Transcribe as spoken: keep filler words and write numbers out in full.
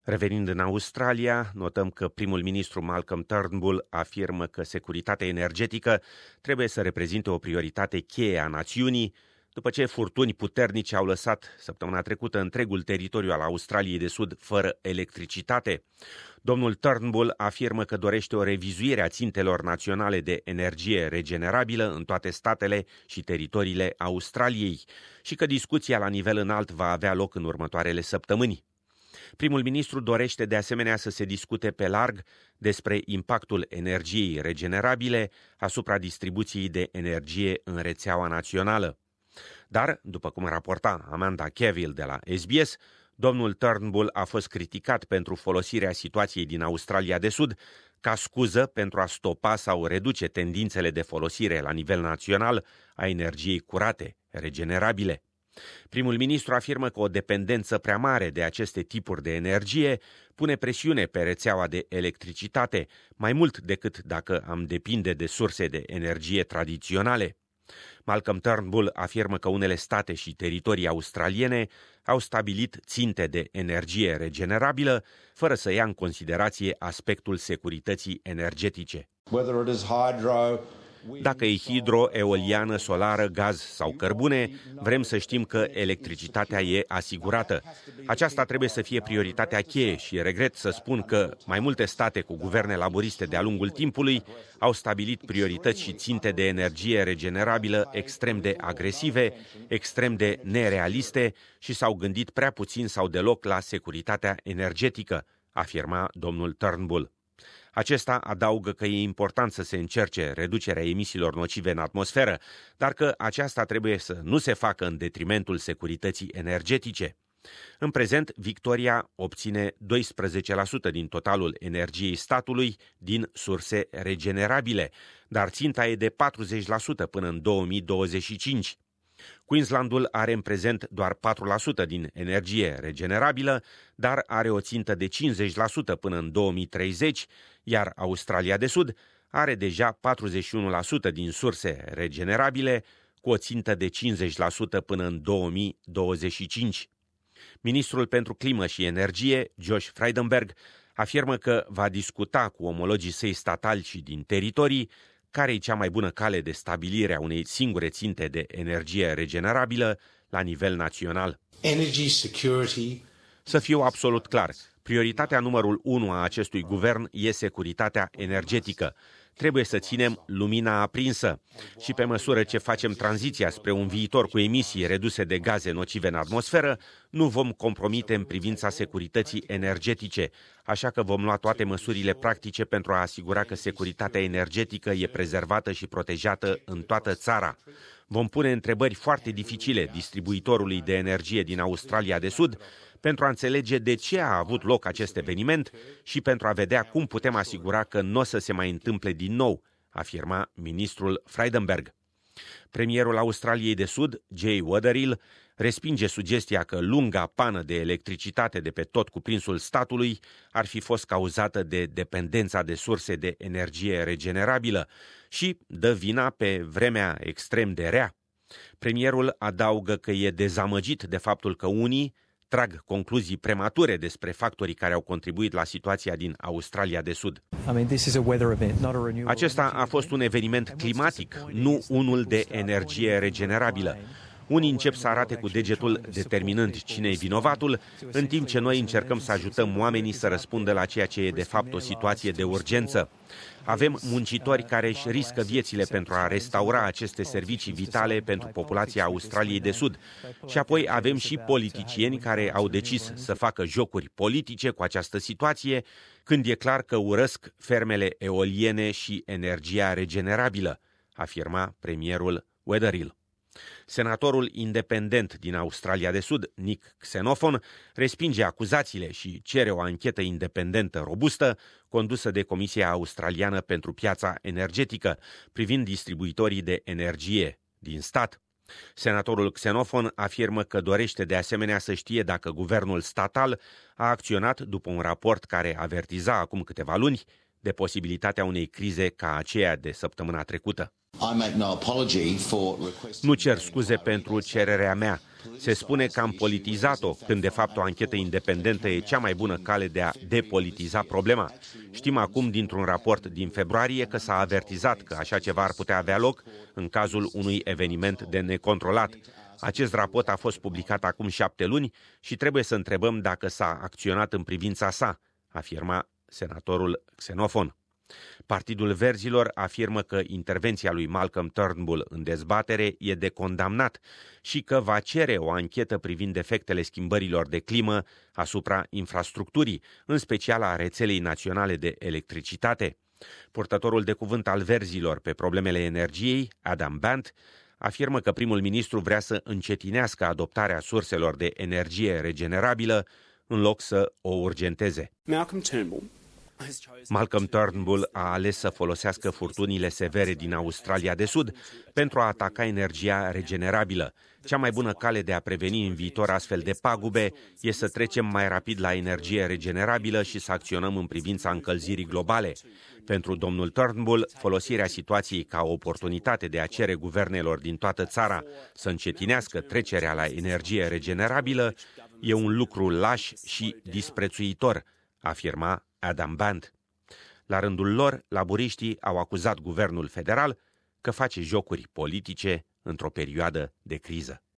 Revenind în Australia, notăm că primul ministru Malcolm Turnbull afirmă că securitatea energetică trebuie să reprezinte o prioritate cheie a națiunii, după ce furtuni puternice au lăsat săptămâna trecută întregul teritoriu al Australiei de Sud fără electricitate. Domnul Turnbull afirmă că dorește o revizuire a țintelor naționale de energie regenerabilă în toate statele și teritoriile Australiei și că discuția la nivel înalt va avea loc în următoarele săptămâni. Primul ministru dorește de asemenea să se discute pe larg despre impactul energiei regenerabile asupra distribuției de energie în rețeaua națională. Dar, după cum raporta Amanda Cavill de la S B S, domnul Turnbull a fost criticat pentru folosirea situației din Australia de Sud ca scuză pentru a stopa sau reduce tendințele de folosire la nivel național a energiei curate, regenerabile. Primul ministru afirmă că o dependență prea mare de aceste tipuri de energie pune presiune pe rețeaua de electricitate, mai mult decât dacă am depinde de surse de energie tradiționale. Malcolm Turnbull afirmă că unele state și teritorii australiene au stabilit ținte de energie regenerabilă, fără să ia în considerație aspectul securității energetice. Dacă e hidro, eoliană, solară, gaz sau cărbune, vrem să știm că electricitatea e asigurată. Aceasta trebuie să fie prioritatea cheie și regret să spun că mai multe state cu guverne laboriste de-a lungul timpului au stabilit priorități și ținte de energie regenerabilă extrem de agresive, extrem de nerealiste și s-au gândit prea puțin sau deloc la securitatea energetică, afirma domnul Turnbull. Acesta adaugă că e important să se încerce reducerea emisiilor nocive în atmosferă, dar că aceasta trebuie să nu se facă în detrimentul securității energetice. În prezent, Victoria obține doisprezece la sută din totalul energiei statului din surse regenerabile, dar ținta e de patruzeci la sută până în două mii douăzeci și cinci. Queenslandul are în prezent doar patru la sută din energie regenerabilă, dar are o țintă de cincizeci la sută până în două mii treizeci, iar Australia de Sud are deja patruzeci și unu la sută din surse regenerabile, cu o țintă de cincizeci la sută până în două mii douăzeci și cinci. Ministrul pentru Climă și Energie, Josh Frydenberg, afirmă că va discuta cu omologii săi statali și din teritorii care e cea mai bună cale de stabilire a unei singure ținte de energie regenerabilă la nivel național. Energy security. Să fiu absolut clar, prioritatea numărul unu a acestui guvern e securitatea energetică. Trebuie să ținem lumina aprinsă și pe măsură ce facem tranziția spre un viitor cu emisii reduse de gaze nocive în atmosferă, nu vom compromite în privința securității energetice, așa că vom lua toate măsurile practice pentru a asigura că securitatea energetică e prezervată și protejată în toată țara. Vom pune întrebări foarte dificile distribuitorului de energie din Australia de Sud pentru a înțelege de ce a avut loc acest eveniment și pentru a vedea cum putem asigura că nu o să se mai întâmple din nou, afirma ministrul Frydenberg. Premierul Australiei de Sud, Jay Weatherill, respinge sugestia că lunga pană de electricitate de pe tot cuprinsul statului ar fi fost cauzată de dependența de surse de energie regenerabilă și dă vina pe vremea extrem de rea. Premierul adaugă că e dezamăgit de faptul că unii trag concluzii premature despre factorii care au contribuit la situația din Australia de Sud. Acesta a fost un eveniment climatic, nu unul de energie regenerabilă. Unii încep să arate cu degetul determinând cine e vinovatul, în timp ce noi încercăm să ajutăm oamenii să răspundă la ceea ce e de fapt o situație de urgență. Avem muncitori care își riscă viețile pentru a restaura aceste servicii vitale pentru populația Australiei de Sud. Și apoi avem și politicieni care au decis să facă jocuri politice cu această situație, când e clar că urăsc fermele eoliene și energia regenerabilă, afirma premierul Weatherill. Senatorul independent din Australia de Sud, Nick Xenophon, respinge acuzațiile și cere o anchetă independentă robustă condusă de Comisia Australiană pentru Piața Energetică privind distribuitorii de energie din stat. Senatorul Xenophon afirmă că dorește de asemenea să știe dacă guvernul statal a acționat după un raport care avertiza acum câteva luni de posibilitatea unei crize ca aceea de săptămâna trecută. Nu cer scuze pentru cererea mea. Se spune că am politizat-o, când de fapt o anchetă independentă e cea mai bună cale de a depolitiza problema. Știm acum dintr-un raport din februarie că s-a avertizat că așa ceva ar putea avea loc în cazul unui eveniment de necontrolat. Acest raport a fost publicat acum șapte luni și trebuie să întrebăm dacă s-a acționat în privința sa, afirma senatorul xenofon. Partidul Verzilor afirmă că intervenția lui Malcolm Turnbull în dezbatere e de condamnat și că va cere o anchetă privind efectele schimbărilor de climă asupra infrastructurii, în special a rețelei naționale de electricitate. Purtătorul de cuvânt al Verzilor pe problemele energiei, Adam Bandt, afirmă că primul ministru vrea să încetinească adoptarea surselor de energie regenerabilă în loc să o urgenteze. Malcolm Turnbull Malcolm Turnbull a ales să folosească furtunile severe din Australia de Sud pentru a ataca energia regenerabilă. Cea mai bună cale de a preveni în viitor astfel de pagube e să trecem mai rapid la energie regenerabilă și să acționăm în privința încălzirii globale. Pentru domnul Turnbull, folosirea situației ca o oportunitate de a cere guvernelor din toată țara să încetinească trecerea la energie regenerabilă e un lucru laș și disprețuitor, afirma Adam Bandt. La rândul lor, laburiștii au acuzat guvernul federal că face jocuri politice într-o perioadă de criză.